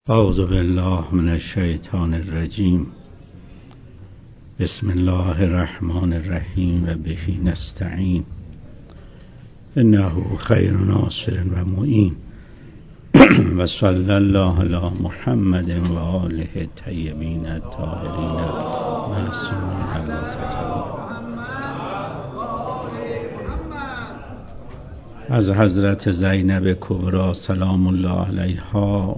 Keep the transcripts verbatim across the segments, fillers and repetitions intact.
اعوذ بالله من الشیطان الرجیم. بسم الله الرحمن الرحیم و به نستعین انه خیر ناصر و معین و صلی الله علی محمد و آله الطیبین الطاهرین معصومین المتقین. از حضرت زینب کبری سلام الله علیها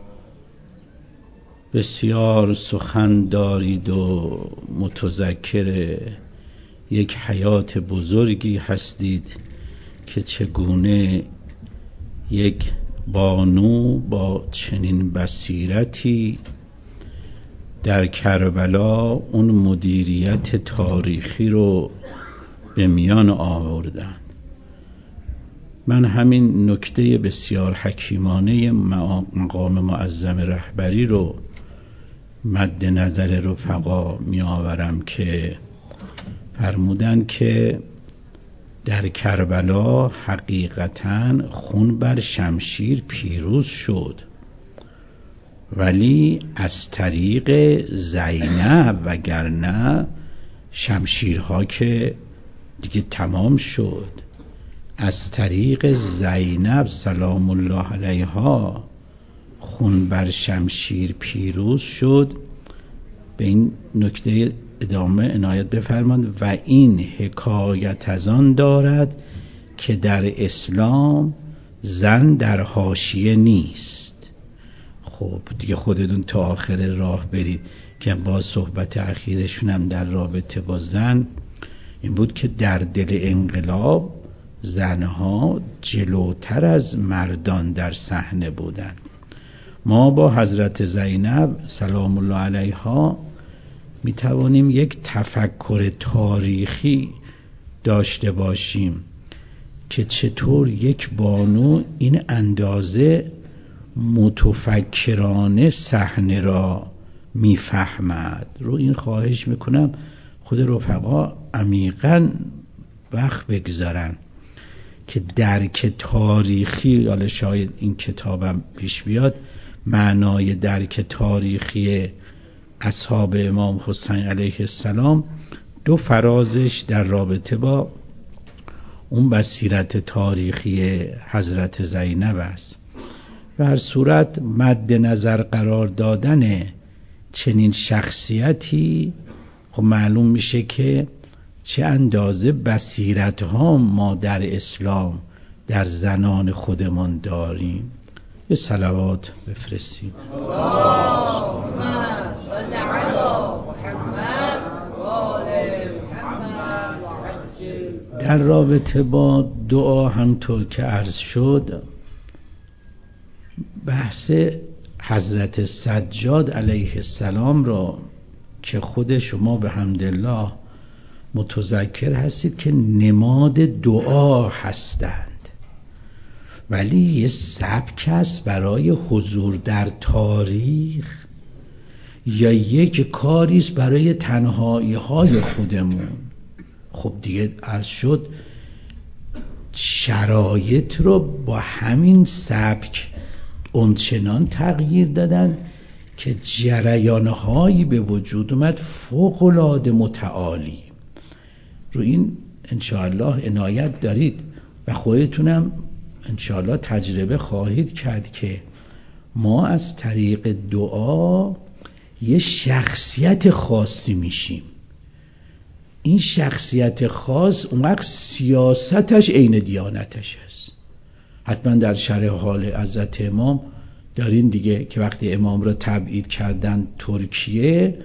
بسیار سخن دارید و متذکر یک حیات بزرگی هستید که چگونه یک بانو با چنین بصیرتی در کربلا اون مدیریت تاریخی رو به میان آوردند. من همین نکته بسیار حکیمانه مقام معظم رهبری رو مد نظر رفقا می آورم که فرمودن که در کربلا حقیقتاً خون بر شمشیر پیروز شد، ولی از طریق زینب، وگرنه شمشیرها که دیگه تمام شد. از طریق زینب سلام الله علیها خون بر شمشیر پیروز شد. به این نکته ادامه عنایت بفرمایید. و این حکایت از آن دارد که در اسلام زن در حاشیه نیست. خب دیگه خودتون تا آخر راه برید که با صحبت اخیرشون هم در رابطه با زن این بود که در دل انقلاب زنها جلوتر از مردان در صحنه بودند. ما با حضرت زینب سلام الله علیها می توانیم یک تفکر تاریخی داشته باشیم که چطور یک بانو این اندازه متفکرانه صحنه را میفهمد. رو این خواهش میکنم خود رفقا عمیقاً وقت بگذارن که درک تاریخی، حالا شاید این کتابم پیش بیاد، معنای درک تاریخی اصحاب امام حسین علیه السلام دو فرازش در رابطه با اون بصیرت تاریخی حضرت زینب است. و هر صورت مد نظر قرار دادن چنین شخصیتی خب معلوم میشه که چه اندازه بصیرت ها ما در اسلام در زنان خودمان داریم. یه صلوات بفرستیم. در رابطه با دعا همطور که عرض شد، بحث حضرت سجاد علیه السلام را که خود شما به حمدالله متذکر هستید که نماد دعا هستند، ولی یه سبک است برای حضور در تاریخ یا یک کاری است برای تنهایی های خودمون. خب دیگه عرض شد شرایط رو با همین سبک اونچنان تغییر دادن که جریانهایی به وجود اومد فوق‌العاده متعالی. رو این انشاءالله عنایت دارید و خودتونم انشاءالله تجربه خواهید کرد که ما از طریق دعا یه شخصیت خاصی میشیم. این شخصیت خاص اون وقت سیاستش عین دیانتش هست. حتما در شرح حال حضرت امام دارین دیگه که وقتی امام را تبعید کردن ترکیه،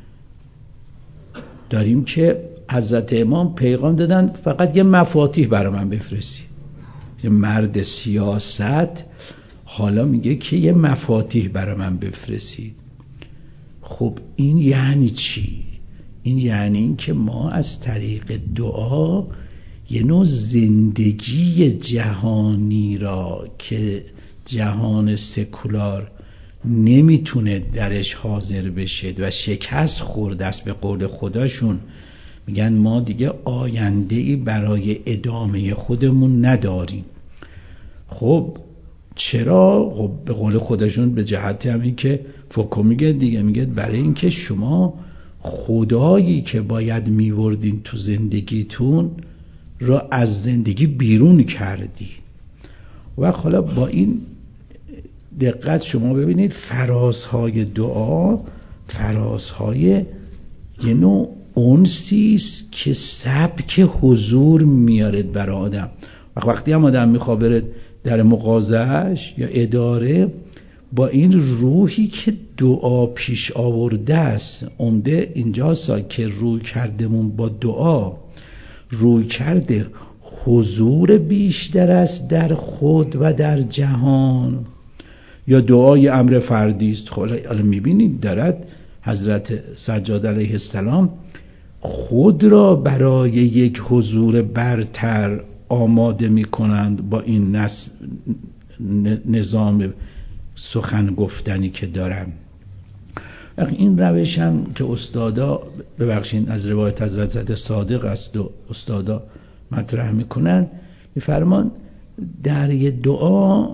داریم که حضرت امام پیغام دادن فقط یه مفاتیح برای من بفرستید. یه مرد سیاست حالا میگه که یه مفاتیح برای من بفرستید. خب این یعنی چی؟ این یعنی این که ما از طریق دعا یه نوع زندگی جهانی را که جهان سکولار نمیتونه درش حاضر بشه و شکست خورده است، به قول خداشون میگن ما دیگه آینده‌ای برای ادامه خودمون نداریم. خب چرا؟ خب به قول خودشون به جهت همین که فوکو میگه دیگه، میگه برای اینکه شما خدایی که باید میوردین تو زندگیتون را از زندگی بیرون کردید. و حالا با این دقت شما ببینید فرازهای دعا فرازهای یه نوع انسیست که سبک حضور میارد برای آدم. وقتی هم آدم میخواد بره در مغازهش یا اداره، با این روحی که دعا پیش آورده است، عمده اینجاست که روی کردمون با دعا روی کرده حضور بیشتر است در خود و در جهان، یا دعای امر فردی است. حالا میبینید دارد حضرت سجاد علیه السلام خود را برای یک حضور برتر آماده میکنند با این نس... نظام سخن گفتنی که دارم. این روش هم که استادا ببخشید از روایت حضرت صادق است و استادا مطرح میکنن، میفرمان در یه دعا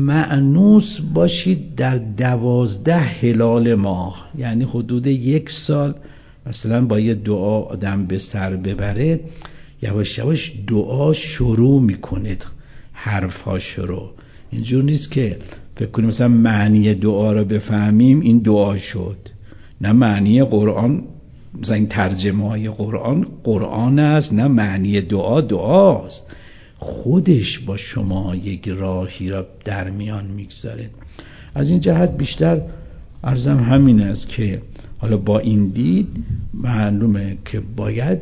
مأنوس باشید در دوازده هلال ماه، یعنی حدود یک سال مثلا با یه دعا آدم به سر ببره، یواش یواش دعا شروع میکنه، حرفها شروع. اینجور نیست که فکر کنیم مثلا معنی دعا رو بفهمیم این دعا شد. نه، معنی قرآن مثلا این ترجمه های قرآن قرآن است، نه معنی دعا دعاست. خودش با شما یک راهی را در میان میگذاره. از این جهت بیشتر عرضم همین است که حالا با این دید معلومه که باید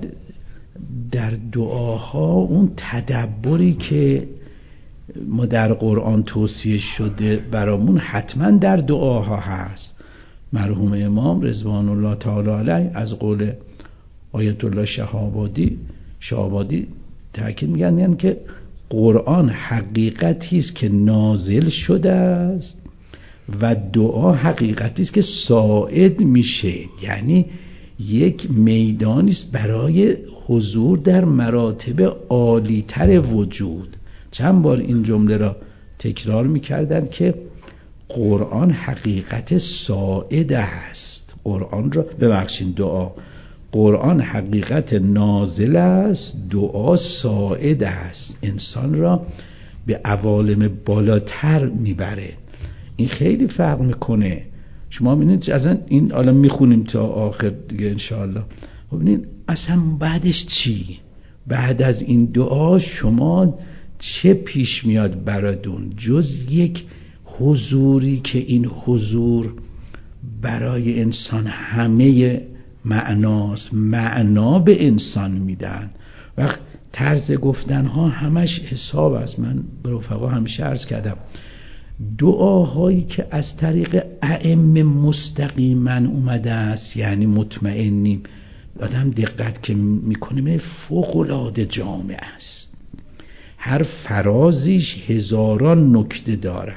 در دعاها اون تدبری که ما در قرآن توصیه شده برامون حتما در دعاها هست. مرحوم امام رضوان الله تعالی علیه از قول آیت الله شهابادی شهابادی تأکید میگن، یعنی که قرآن حقیقتی است که نازل شده است و دعا حقیقتی است که صاعد میشه، یعنی یک میدانی است برای حضور در مراتب عالی‌تر وجود. چند بار این جمله را تکرار میکردن که قرآن حقیقت صاعد است. قرآن را ببخشید دعا قرآن حقیقت نازل است، دعا صاعد است، انسان را به عوالم بالاتر میبره. این خیلی فرق میکنه. شما ببینید اصلا این الان میخونیم تا آخر دیگه انشاءالله. ببینید اصلا بعدش چی؟ بعد از این دعا شما چه پیش میاد براتون جز یک حضوری که این حضور برای انسان همه معناست، معنا به انسان میدن. وقت طرز گفتن ها همش حساب است. من به رفقا همیشه عرض کردم دعاهایی که از طریق ائمه مستقیما اومده است، یعنی مطمئنیم آدم دقت که میکنیم فوق العاده جامع است، هر فرازیش هزاران نکته داره.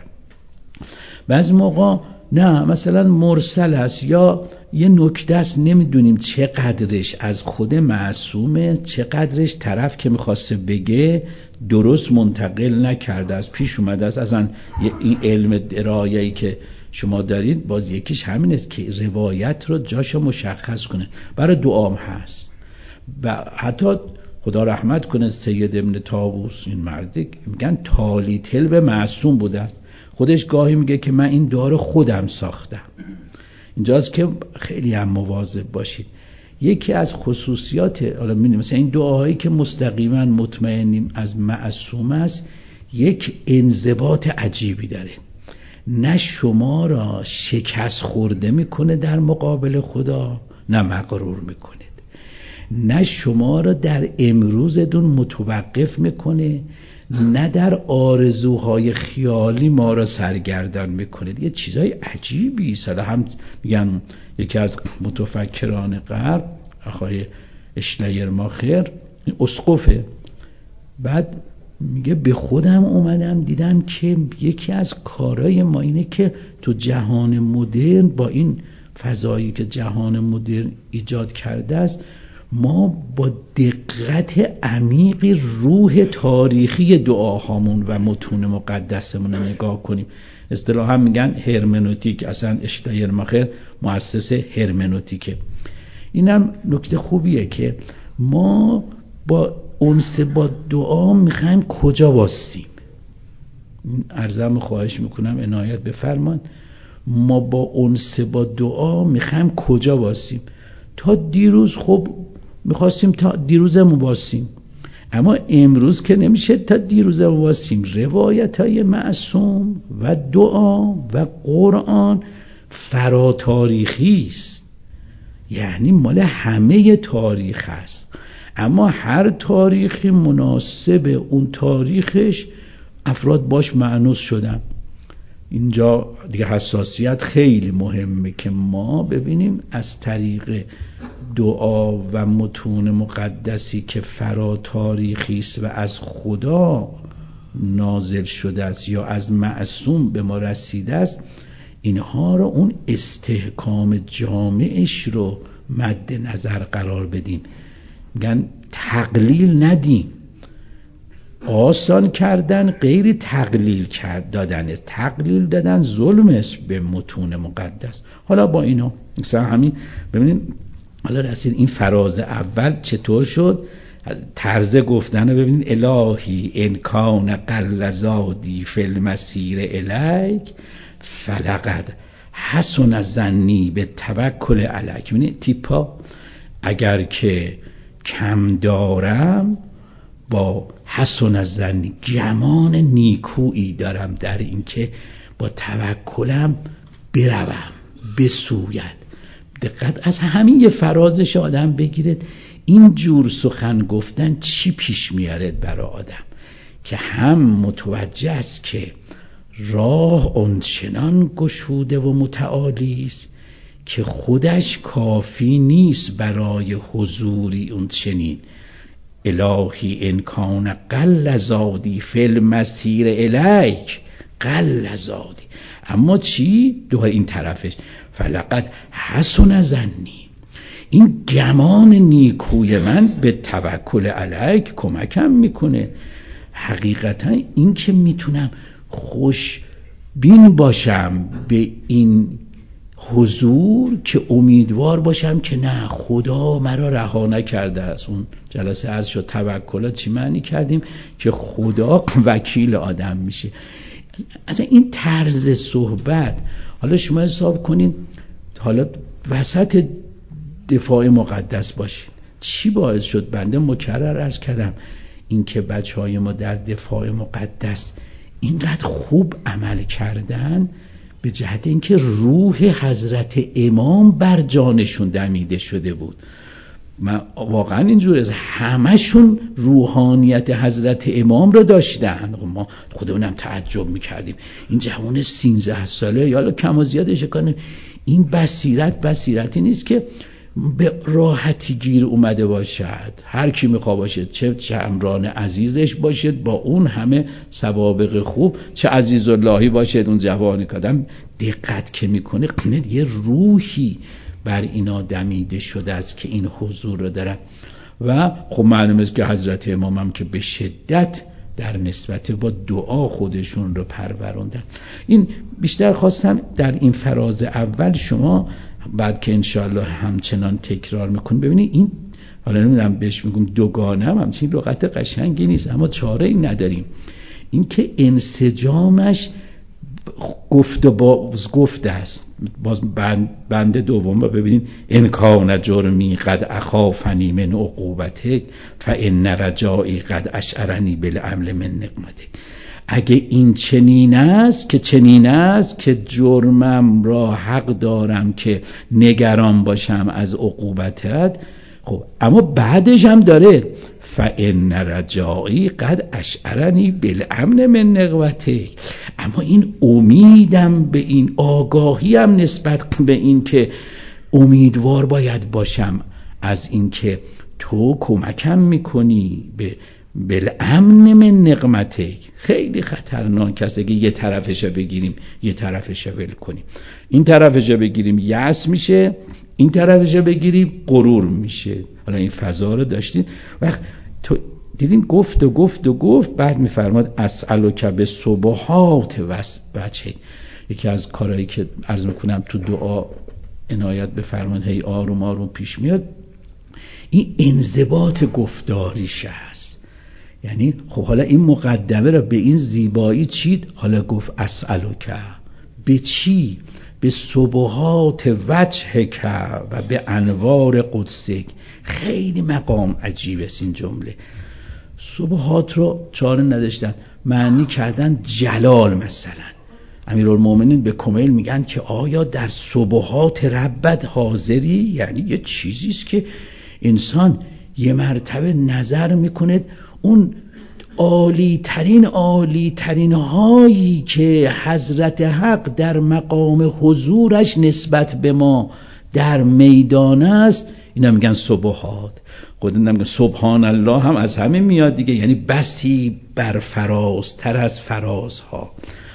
بعضی موقع نه مثلا مرسل است یا یه نکته است نمیدونیم چقدرش از خود معصومه، چقدرش طرف که میخواسته بگه درست منتقل نکرده است، پیش اومده است. اصلا این علم درایایی که شما دارید باز یکیش همین است که روایت رو جاشو مشخص کنه. برای دعام هست و حتی خدا رحمت کنه سید ابن طاووس این مردی میگن تالی تل به معصوم بوده است، خودش گاهی میگه که من این دعا رو خودم ساختم. اینجاست که خیلی هم مواظب باشید. یکی از خصوصیات حالا می‌بینیم مثلا این دعاهایی که مستقیما مطمئنیم از معصوم است، یک انضباط عجیبی داره. نه شما را شکست خورده میکنه در مقابل خدا، نه مغرور میکنه. نه شما را در امروزتون متوقف میکنه، نه در آرزوهای خیالی ما را سرگردان میکنه. یه چیزای عجیبی است. هم میگن یکی از متفکران غرب آقای اشلایرماخر اسقفه، بعد میگه به خودم اومدم دیدم که یکی از کارهای ما اینه که تو جهان مدرن با این فضایی که جهان مدرن ایجاد کرده است ما با دقت عمیق روح تاریخی دعاهامون و متون مقدسمون رو نگاه کنیم. اصطلاحا میگن هرمنوتیک، اصلا اشتایرماخر مؤسس هرمنوتیکه. اینم نکته خوبیه که ما با انس با دعا میخوایم کجا واسیم. عرضم خواهش میکنم عنایت بفرمایید. ما با انس با دعا میخوایم کجا واسیم. تا دیروز خب میخواستیم تا دیروزمون واسیم، اما امروز که نمیشه تا دیروزمون واسیم. روایت های معصوم و دعا و قرآن فراتاریخی است، یعنی مال همه تاریخ است، اما هر تاریخی مناسب اون تاریخش افراد باش مأنوس شدن. اینجا دیگه حساسیت خیلی مهمه که ما ببینیم از طریق دعا و متون مقدسی که فراتاریخی است و از خدا نازل شده است یا از معصوم به ما رسیده است، اینها رو اون استحکام جامعش رو مد نظر قرار بدیم. میگن تقلیل ندیم. آسان کردن غیر تقلیل کرد دادن، تقلیل دادن ظلم است به متون مقدس. حالا با اینا مثلا همین ببینید حالا رسید این فراز اول چطور شد. طرز گفتن رو ببینید. الهی ان کان قل زادی فی المسیر الیک فلقد حسن ظنی به توکل علیک. ببینید تیپا، اگر که کم دارم با حسن ظنی گمان نیکویی دارم در این که با توکلم بروم بسوید. دقت از همین یه فرازش آدم بگیرد این جور سخن گفتن چی پیش میارد برای آدم، که هم متوجه است که راه اونچنان گشوده و متعالی است که خودش کافی نیست برای حضوری اون چنین. الهی ان کان قل زادی فی المسیر الیک قل زادی. اما چی؟ دوباره این طرفش فلقد حسن ظنی، این گمان نیکوی من به توکل علیک کمکم میکنه. حقیقتا این که میتونم خوش بین باشم به این حضور، که امیدوار باشم که نه خدا مرا رها نکرده است. اون جلسه عرض شد توکلات چی معنی کردیم؟ که خدا وکیل آدم میشه. از این طرز صحبت حالا شما حساب کنین، حالا وسط دفاع مقدس باشید. چی باعث شد؟ بنده مکرر عرض کردم این که بچه های ما در دفاع مقدس اینقدر خوب عمل کردن به جهت اینکه روح حضرت امام بر جانشون دمیده شده بود. من واقعا اینجور از همشون روحانیت حضرت امام رو داشتن. ما خودمونم تعجب میکردیم این جوان سیزده ساله یا کم و زیادش کنه، این بصیرت بصیرتی نیست که به راحتی گیر اومده باشد. هر کی میخواد باشد، چه چمران عزیزش باشد با اون همه سوابق خوب، چه عزیز اللهی باشد اون جوانی که آدم دقت که میکنه قینه یه روحی بر اینا دمیده شده است که این حضور رو دارن. و خب معلوم است که حضرت امام هم که به شدت در نسبت با دعا خودشون رو پروروندن. این بیشتر خواستم در این فراز اول شما بعد که انشاءالله همچنان تکرار میکنیم ببینید این، حالا نمیدونم بهش میگم دوگانه هم همچین لغت قشنگی نیست اما چاره ای نداریم، این که انسجامش گفت و باز گفت است. باز بند, بند دوم رو ببینید. ان کان جرمی قد اخافنی من عقوبتک فان رجایی قد اشعرنی بالامن من نقمتک. اگه این چنین است که چنین است که جرمم را حق دارم که نگران باشم از عقوبتت، خب اما بعدش هم داره فان رجایی قد اشعرنی بالامن من نقمتک. اما این امیدم به این آگاهی هم نسبت به این که امیدوار باید باشم از این که تو کمکم میکنی به بالامن من نقمتک. خیلی خطرناک است اگه یه طرفش بگیریم یه طرفش ول کنیم. این طرفش بگیریم یأس میشه، این طرفش بگیری غرور میشه. حالا این فضا رو داشتین وقت تو دیدین گفت و گفت و گفت، بعد میفرماد اسألک به سبحات وجهک. یکی از کارهایی که عرض میکنم تو دعا عنایت بفرماد، هی آروم آروم پیش میاد، این انضباط گفتاریش هست. یعنی خب حالا این مقدمه را به این زیبایی چید، حالا گفت اسألک به چی؟ به سبحات وجهک و به انوار قدسک. خیلی مقام عجیب است این جمله. سبحات رو چاره نداشتن، معنی کردن جلال. مثلا امیرالمومنین به کمیل میگن که آیا در سبحات ربت حاضری؟ یعنی یه چیزیست که انسان یه مرتبه نظر میکنه اون عالی ترین عالی ترین هایی که حضرت حق در مقام حضورش نسبت به ما در میدان است، اینا میگن سبحات. خود نمیگن سبحان الله هم از همه میاد دیگه، یعنی بسی بر فرازتر از فرازها.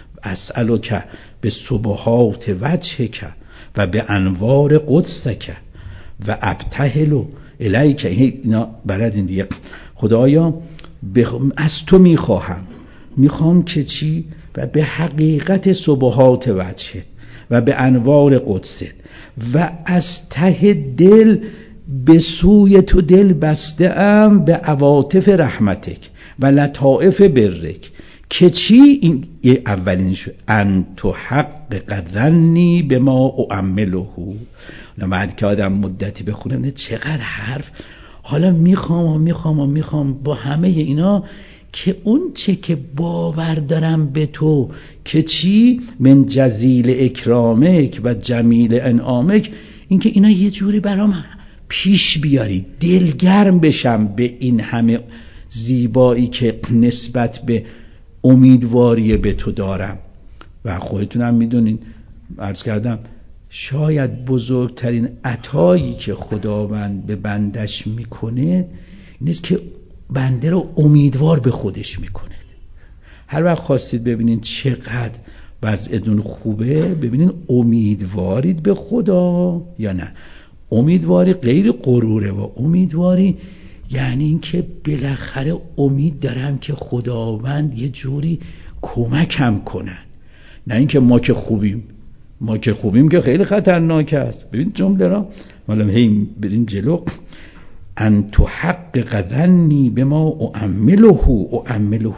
اسألک به سبحات وجهک و به انوار قدسک و ابتهل الیک. اینا بلدین دیگه. خدایا از تو میخواهم، میخوام که چی؟ و به حقیقت سبحات وجهت و به انوار قدست و از ته دل به سوی تو دل بسته ام به عواطف رحمتک و لطائف برک. که چی؟ این اولین شد ان تو حق ظنی به ما اعمله. بعد که آدم مدتی بخونه چقدر حرف، حالا میخوام و میخوام و میخوام با همه اینا که اون چه که باور دارم به تو که چی؟ من جزیل اکرامک و جمیل انعامک، این که اینا یه جوری برام پیش بیاری، دلگرم بشم به این همه زیبایی که نسبت به امیدواری به تو دارم. و خودتونم میدونین، عرض کردم شاید بزرگترین عطایی که خداوند به بندش میکنه اینست که بنده رو امیدوار به خودش میکنه. هر وقت خواستید ببینین چقدر وضعتون خوبه، ببینین امیدوارید به خدا یا نه. امیدواری غیر غروره و امیدواری یعنی این که بالاخره امید دارم که خداوند یه جوری کمکم کنه، نه اینکه ما که خوبیم. ما که خوبیم که خیلی خطرناک است. ببین جمله را حالا هی برین جلو. ان تو حق ظنی به ما اعمله اعمله.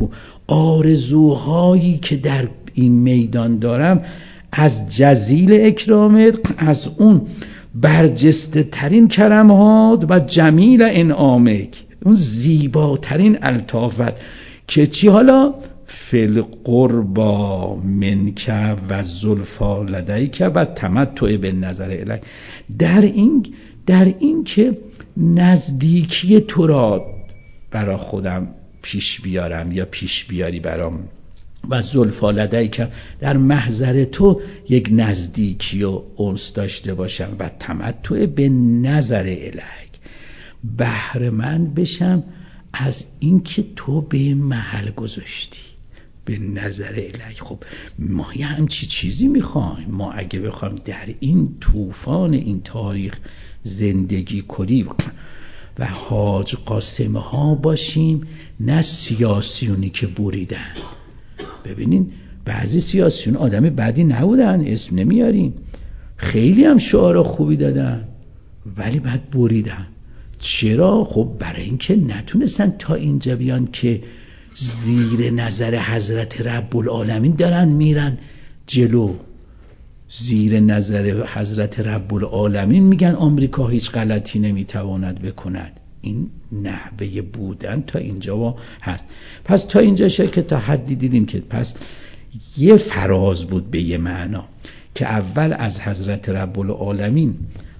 آرزوهایی که در این میدان دارم از جزیل اکرامت، از اون برجسته ترین کرمات و جمیل انعامک، اون زیباترین الطافت که چی؟ حالا فل قربا منک و زلفا لدیک و تمتع به نظر الیک. در این در این که نزدیکی تو را برا خودم پیش بیارم یا پیش بیاری برام، و زلفا لدیک در محضر تو یک نزدیکی و انس داشته باشم، و تمتع به نظر الیک، بهره مند بشم از این که تو به محل گذاشتی به نظر الیک. خب ما یه همچی چیزی میخوایم. ما اگه بخوایم در این طوفان این تاریخ زندگی کنیم و حاج قاسم ها باشیم، نه سیاسیونی که بریدن. ببینین بعضی سیاسیون آدم بدی نبودن، اسم نمیاریم، خیلی هم شعار خوبی دادن، ولی بعد بریدن. چرا؟ خب برای اینکه نتونستن تا اینجا بیان که زیر نظر حضرت رب العالمین دارن میرن جلو. زیر نظر حضرت رب العالمین میگن آمریکا هیچ غلطی نمیتواند بکند. این نحوه بودن تا اینجا هست. پس تا اینجا شد که تا حدی دیدیم که پس یه فراز بود به یه معنا که اول از حضرت رب العالمین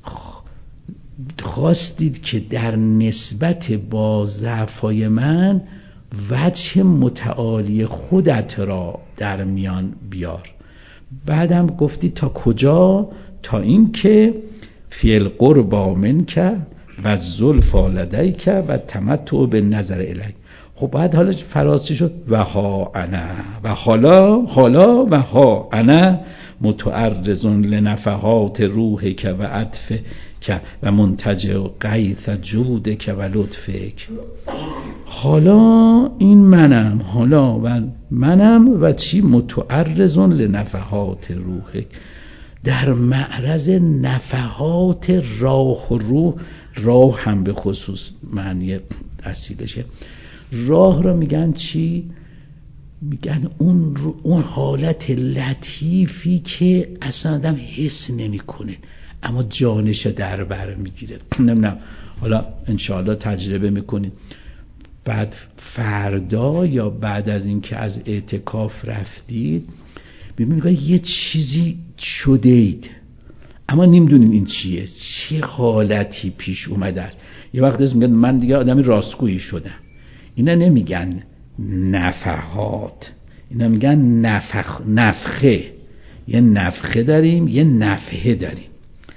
خواستید که در نسبت با ضعفای من وجه متعالی خودت را در میان بیار. بعدم گفتی تا کجا؟ تا این که فی القربا منک و زلفا لدیک و تمتع به نظر الیک. خب بعد حالا فراز چی شد؟ و ها انا و حالا حالا و ها انا متعرض لنفحات روحک و عطفک و منتجع غیث جودک و لطفک. حالا این منم، حالا و منم و چی؟ متعرض لنفحات روحک، در معرض نفحات راه و روح. راه هم به خصوص معنی اصیلشه. راه رو میگن چی؟ میگن اون اون حالت لطیفی که اصلا آدم حس نمیکنه اما جانش در بر میگیره. نمیدونم حالا انشاءالله تجربه میکنید، بعد فردا یا بعد از اینکه از اعتکاف رفتید ببینید یه چیزی شده اید اما نمیدونین این چیه، چه حالتی پیش اومده است. یه وقت از میگن من دیگه آدمی راستگویی شدم. اینا نمیگن نفحات، اینا میگن نفخ نفخه. یه نفخه داریم، یه نفحه داریم.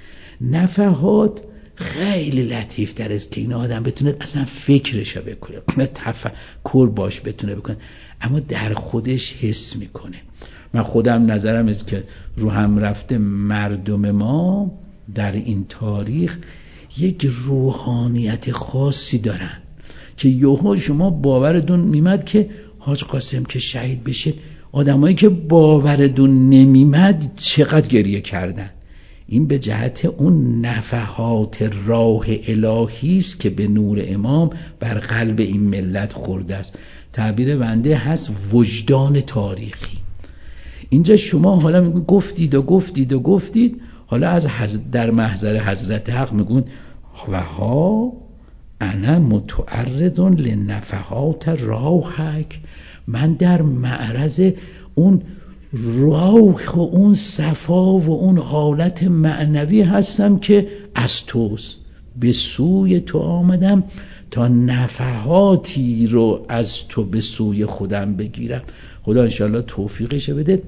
نفحات خیلی لطیف تر است که این آدم بتونه اصلا فکرشو بکنه، تفکر باش بتونه بکنه، اما در خودش حس میکنه. من خودم نظرم است که رو هم رفته مردم ما در این تاریخ یک روحانیت خاصی دارن که یوها شما باورتون میمد که حاج قاسم که شهید بشه، آدمایی که باورتون نمیمد چقدر گریه کردن. این به جهت اون نفحات راه الهی است که به نور امام بر قلب این ملت خورده است. تعبیر بنده هست وجدان تاریخی. اینجا شما حالا گفتید و گفتید و گفتید، حالا از در محضر حضرت حق میگون و ها انا متعرض لنفحات روحک، من در معرض اون روح و اون صفا و اون حالت معنوی هستم که از توست. به سوی تو آمدم تا نفحاتی رو از تو به سوی خودم بگیرم. خدا انشاءالله توفیقش بده.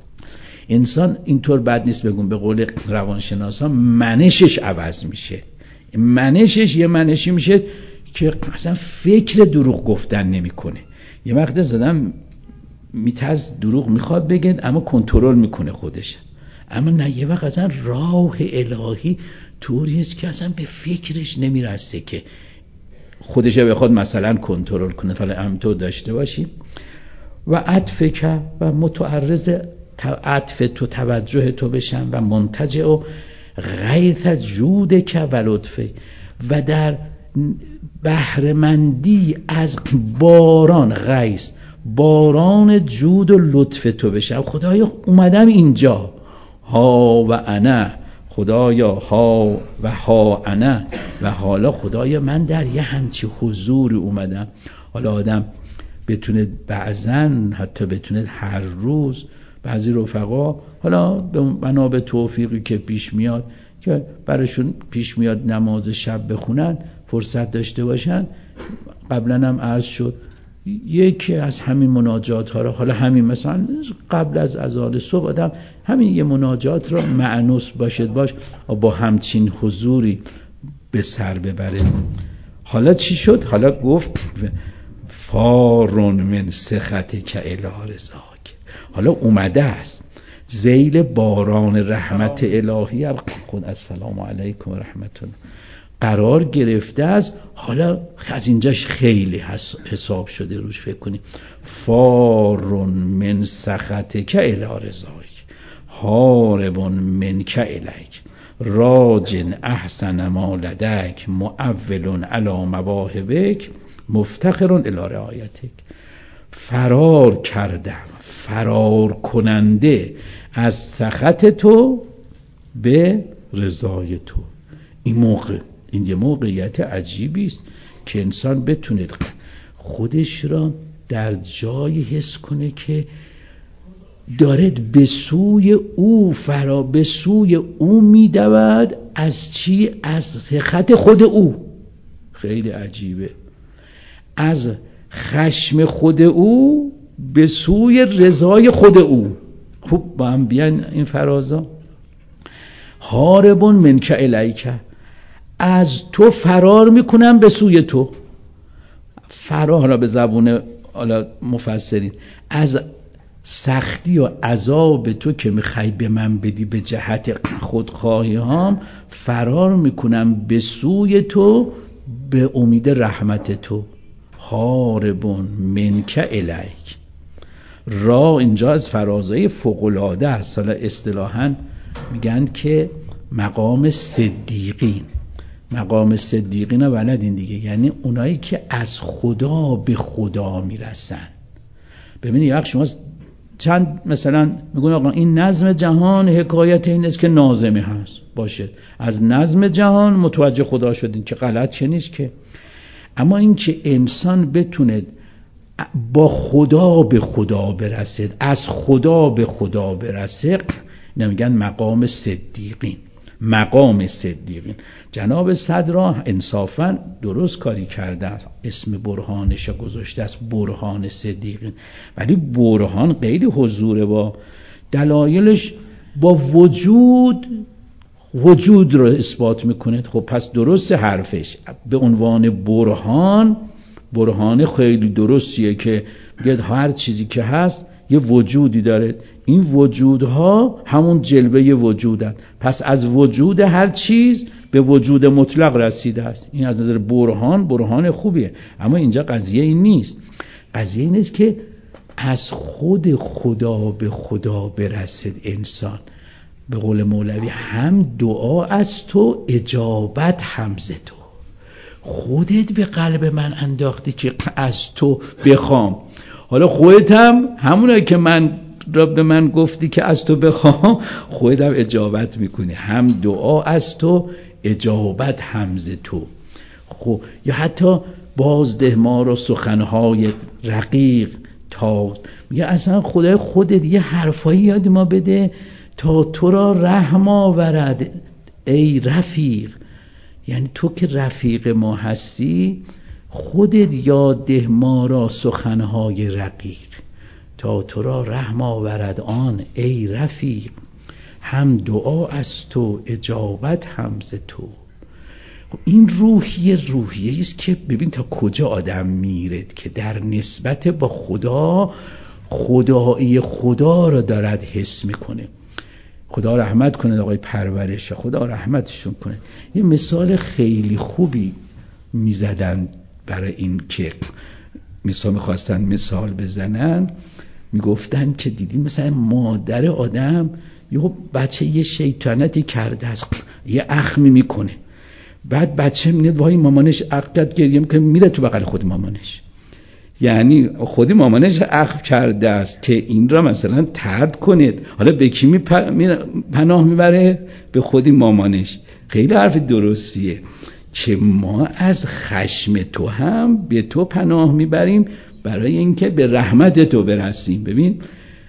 انسان اینطور بد نیست بگون، به قول روانشناسان منشش عوض میشه. منشش یه منشی میشه که اصلا فکر دروغ گفتن نمیکنه. یه وقت زدم میترس دروغ میخواد بگه اما کنترل میکنه خودش، اما نه، یه وقت اصلا راه الهی طوری است که اصلا به فکرش نمیرسه که خودش بخواد مثلا کنترل کنه. حالا همینطور داشته باشی. و عطفک و متعرض عطف تو، توجه تو بشن، و منتجع و غیث جودک و لطفک، و در بهره‌مندی از باران غیث، باران جود و لطف تو بشم. خدایا اومدم اینجا، ها و انا، خدایا ها و ها انا، و حالا خدایا من در یه همچی حضور اومدم. حالا آدم بتونه بعضن حتی بتونه هر روز، بعضی رفقا حالا بنا به توفیقی که پیش میاد که براشون پیش میاد نماز شب بخونن، فرصت داشته باشن. قبلا هم عرض شد یکی از همین مناجات ها رو، حالا همین مثلا قبل از اذان صبح آدم همین یه مناجات رو معنوس باشد باش و با همچین حضوری به سر ببره. حالا چی شد؟ حالا گفت فارون من سخطک الی رضاک. حالا اومده است ذیل باران رحمت الهی خود السلام علیکم و رحمت الله قرار گرفته است. حالا از اینجاش خیلی حساب شده روش فکر کنیم. فارون من سخطک الی رضاک هارب منک الیک راجن احسن ما لدک معول علی مواهبک مفتخر الی رعایتک. فرار کردم، فرار کننده از سخط تو به رضای تو. این موقع، این یه موقعیت عجیبی است که انسان بتونه خودش را در جایی حس کنه که دارد به سوی او فرا به سوی او میدود. از چی؟ از سخط خود او. خیلی عجیبه. از خشم خود او به سوی رضای خود او. خوب با هم بیان این فرازا. هاربون منک الیک، از تو فرار میکنم به سوی تو. فرار را به زبون مفسرین از سختی و عذاب تو که میخوای به من بدی به جهت خودخواهی هام فرار میکنم به سوی تو به امید رحمت تو. هاربون منک الیک، را اینجا از فرازهای فوق‌العاده است. حالا اصطلاحاً میگن که مقام صدیقین، مقام صدیقین رو بلدین دیگه، یعنی اونایی که از خدا به خدا میرسن. ببینید یک شما چند مثلا میگن آقا این نظم جهان حکایت این است که ناظمی هست، باشه از نظم جهان متوجه خدا شدین که غلط چه نیست که، اما این که انسان بتونه با خدا به خدا برسد، از خدا به خدا برسد، نمیگن مقام صدیقین. مقام صدیقین جناب صدرا انصافا درست کاری کرده است، اسم برهانش گذاشته است برهان صدیقین، ولی برهان غیر حضور با دلایلش با وجود وجود رو اثبات میکنه. خب پس درست حرفش به عنوان برهان، برهان خیلی درستیه که میگه هر چیزی که هست یه وجودی داره، این وجودها همون جلوه وجودن، پس از وجود هر چیز به وجود مطلق رسیده است. این از نظر برهان برهان خوبیه، اما اینجا قضیه این نیست. قضیه این است که از خود خدا به خدا برسد انسان. به قول مولوی هم دعا از تو اجابت هم ز تو، خودت به قلب من انداختی که از تو بخوام، حالا خودت هم همونایی که من را به من گفتی که از تو بخوام خودت هم اجابت میکنی، هم دعا از تو اجابت هم ز تو. خب یا حتی بازده ما را سخنهای رقیق تا میگه اصلا خدای خودت یه حرفایی یاد ما بده تا تو را رحم آورد ای رفیق، یعنی تو که رفیق ما هستی خودت یاد ده ما را سخنهای رقیق تا تو را رحم آورد آن ای رفیق، هم دعا از تو اجابت هم ز تو. این روحیه روحیه است که ببین تا کجا آدم میرد که در نسبت با خدا خدایی خدا را دارد حس میکنه. خدا رحمت کنه آقای پرورش، خدا رحمتشون کنه. یه مثال خیلی خوبی میزدن برای این که مثال میخواستن مثال بزنن، میگفتن که دیدین مثلا مادر آدم یه بچه یه شیطنتی کرده است، یه اخمی میکنه، بعد بچه میاد وای مامانش اخ گریه میکنه، میره تو بغل خود مامانش، یعنی خودی مامانش اخم کرده است که این را مثلا طرد کنید. حالا به کی می پناه میبره؟ به خودی مامانش. خیلی حرف درستیه که ما از خشم تو هم به تو پناه میبریم برای اینکه به رحمت تو برسیم. ببین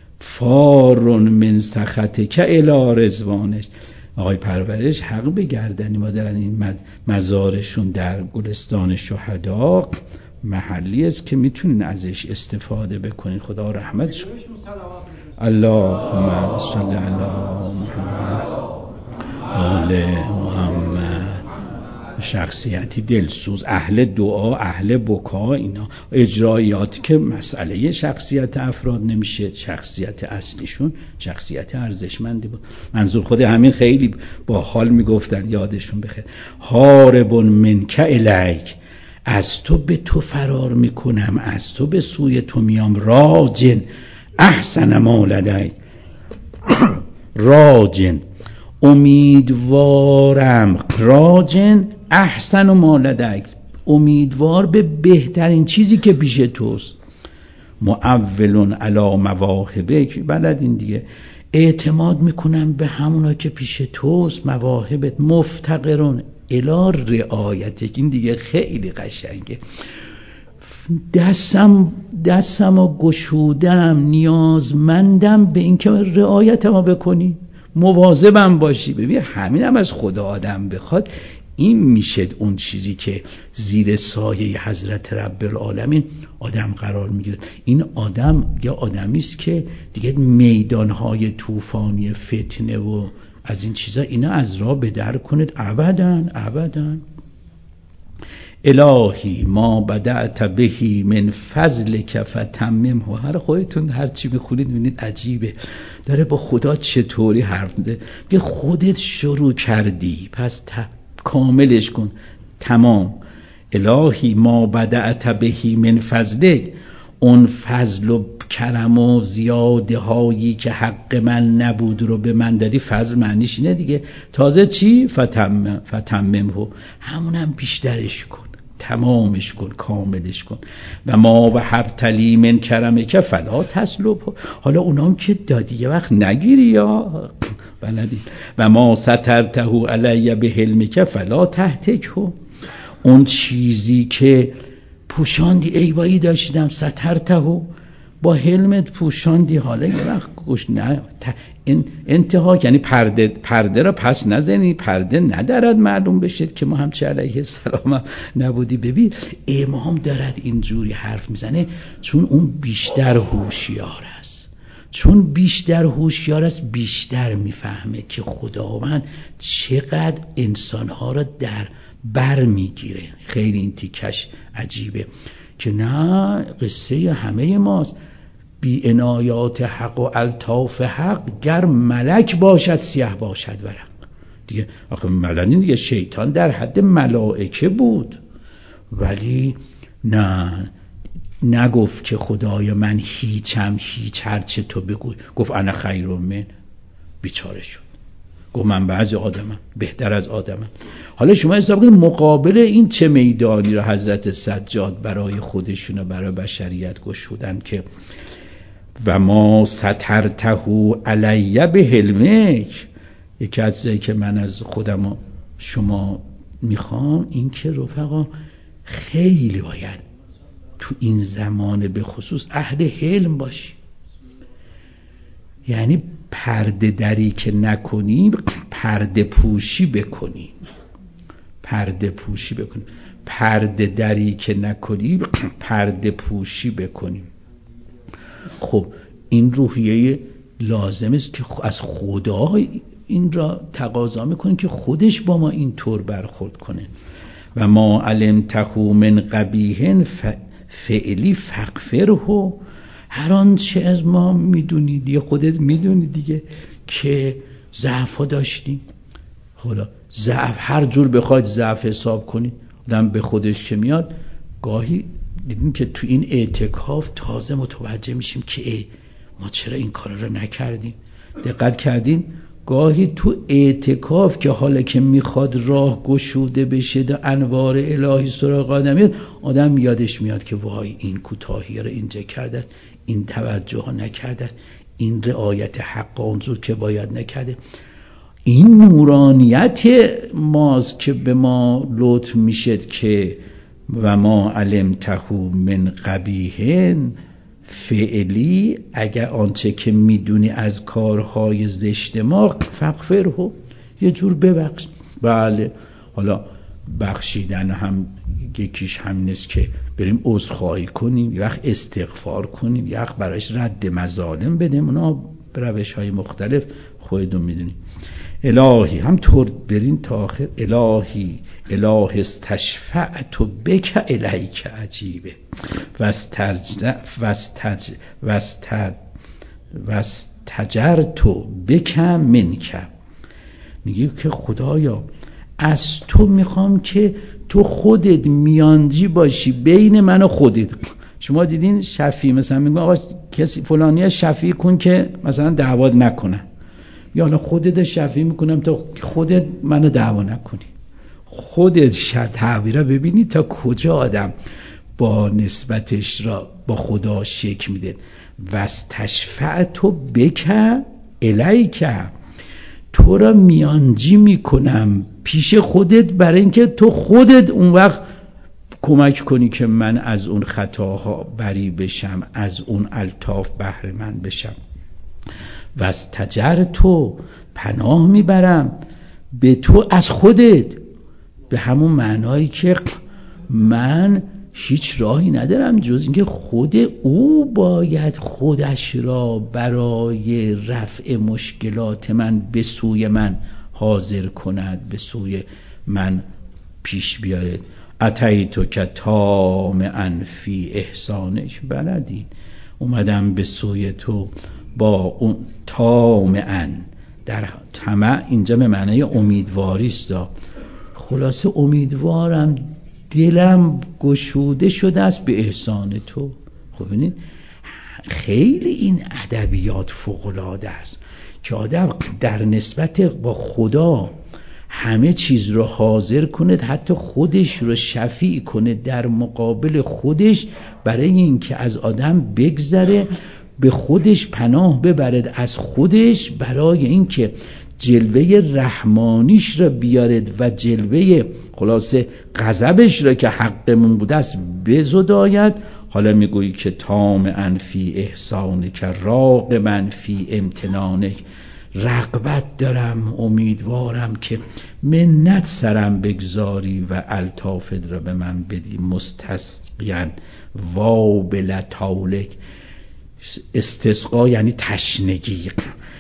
فارون من سخطک الی رضوانش، آقای پرورش حق به گردنی ما دارن. این مزارشون در گلستان شهدا محلی است که میتونین ازش استفاده بکنین. خدا رحمتش کنه. اللهم صل علی محمد آل محمد. شخصیتی دلسوز، اهل دعا، اهل بکا، اینا اجرایات که مسئله شخصیت افراد نمیشه، شخصیت اصلیشون شخصیت ارزشمندی بود. منظور خود همین خیلی با حال میگفتن، یادشون بخیر. هاربون منک الیک، از تو به تو فرار میکنم، از تو به سوی تو میام. راجن احسن ما لدیک، راجن امیدوارم، راجن احسن ما لدیک، امیدوار به بهترین چیزی که پیش توست. معولون علی مواهبک، بلدین دیگه، اعتماد میکنم به همونا که پیش توست، مواهبت. مفتقرون الی رعایتک، این دیگه خیلی قشنگه. دستم دستمو گشودم، نیازمندم به اینکه رعایتمو بکنی، مواظبم باشی. ببین همین هم از خدا آدم بخواد، این میشه اون چیزی که زیر سایه حضرت رب العالمین آدم قرار میگیره. این آدم یا آدمی است که دیگه میدانهای طوفانی فتنه و از این چیزا اینا از راه به در کنید ابداً ابداً. الهی ما بدأت بهی من فضلک فتممه. هر خودتون هر چی بخونید میبینید عجیبه، داره با خدا چطوری حرف میزنه. میگه خودت شروع کردی پس کاملش کن، تمام. الهی ما بدأت بهی من فضلک، اون فضل و کرم و زیاده هایی که حق من نبود رو به من دادی. فضل معنیش اینه دیگه. تازه چی؟ فتمم فتممه، همونم بیشترش کن، تمامش کن، کاملش کن. و ما وهبت لی من کرمک فلا تسلبه، حالا اونام که دادی یه وقت نگیری یا بلدی. و ما سترته علی بحلمک فلا تهتکه، اون چیزی که پوشاندی، ایوایی داشتم سترته، با حلمت پوشاندی، حالا یه وقت گوش نه انتها، یعنی پرده پرده را پس نزنی، پرده ندارد معلوم بشید که ما هم چه علیه السلام نبودی. ببین امام دارد اینجوری حرف میزنه چون اون بیشتر هوشیار است، چون بیشتر هوشیار است بیشتر میفهمه که خداوند چقدر انسانها را در بر میگیره. خیلی این تیکش عجیبه که نه قصه همه ماست. بی عنایات حق و الطاف حق، گر ملک باشد سیه باشد ورق. دیگه آخه ملنی دیگه شیطان در حد ملائکه بود، ولی نه نگفت که خدای من هیچم، هیچ هرچه تو بگو. گفت انا خیر من، بیچاره شد. گفت من بعضی آدمم، بهتر از آدمم. حالا شما حساب کنید مقابل این چه میدانی را حضرت سجاد برای خودشون و برای بشریت گشودن که و ما سترته علی بحلمک. یکی از چیزایی که من از خودم و شما میخوام این که رفقا خیلی باید تو این زمان به خصوص اهل حلم باشی. یعنی پرده دری که نکنیم، پرده پوشی بکنیم، پرده پوشی بکنیم. پرده دری که نکنیم، پرده پوشی بکنیم. خب این روحیه لازم است که از خدا این را تقاضا میکنه که خودش با ما این طور برخورد کنه. و ما علمته من قبیح فعلی فغفره، هر آنچه از ما میدونی دیگه، خودت میدونی دیگه که ضعفا داشتیم. حالا ضعف هر جور بخواید ضعف حساب کنی، آدم به خودش که میاد، گاهی دیدیم که تو این اعتکاف تازه متوجه میشیم که ای ما چرا این کار رو نکردیم. دقت کردین گاهی تو اعتکاف که حالا که میخواد راه گشوده بشه و انوار الهی سراغ آدم میاد، آدم یادش میاد که وای این کوتاهی رو اینجا کرده است، این توجه ها نکرده است، این رعایت حق اونجور که باید نکرده. این نورانیت ماست که به ما لطف میشد که و ما علمته من قبیح فعلی، اگر آنچه که میدونی از کارهای زشت ما فغفره، یه جور ببخش. بله حالا بخشیدن هم یکیش هم نیست که بریم عذرخواهی کنیم، یه وقت استغفار کنیم، یه وقت برایش رد مظالم بدیم، اونا به روش های مختلف خودتون میدونیم. الهی هم طور برین تا آخر. الهی اله استشفعت بک الیک، عجیبه. واستجرت بک منک، میگه که خدایا از تو میخوام که تو خودت میانجی باشی بین من و خودت. شما دیدین شفیع مثلا میگه آقا کسی فلانی شفیع کن که مثلا دعوت نکنه، یا حالا خودت شفیع میکنم تا خودت منو دعوا نکنی. خودت شد تعبیره ببینی تا کجا آدم با نسبتش را با خدا شک میده. واستشفعت بک الیک، تو را میانجی میکنم پیش خودت برای اینکه تو خودت اون وقت کمک کنی که من از اون خطاها بری بشم، از اون الطاف بهره مند بشم. واستجرت، پناه میبرم به تو از خودت، به همون معنایی که من هیچ راهی ندارم جز اینکه خود او باید خودش را برای رفع مشکلات من به سوی من حاضر کند، به سوی من پیش بیارد. اتیتو که طامعا فی احسانک، بلدی اومدم به سوی تو با اون طامعا، در طمع اینجا به معنای امیدواری است. خلاصه امیدوارم، دلم گشوده شده است به احسان تو. خب ببینید خیلی این ادبیات فوق‌العاده است که آدم در نسبت با خدا همه چیز رو حاضر کنه، حتی خودش رو شفیع کنه در مقابل خودش، برای اینکه از آدم بگذره، به خودش پناه ببرد از خودش، برای اینکه جلوه رحمانیش را بیارد و جلوه خلاصه غضبش را که حقمون بوده است بزداید. حالا میگویی که طامعا فی احسانک راغبا فی امتنانک، رغبت دارم، امیدوارم که منت سرم بگذاری و الطافت را به من بدی. مستسقیاً وابل طولک، استسقا یعنی تشنگی،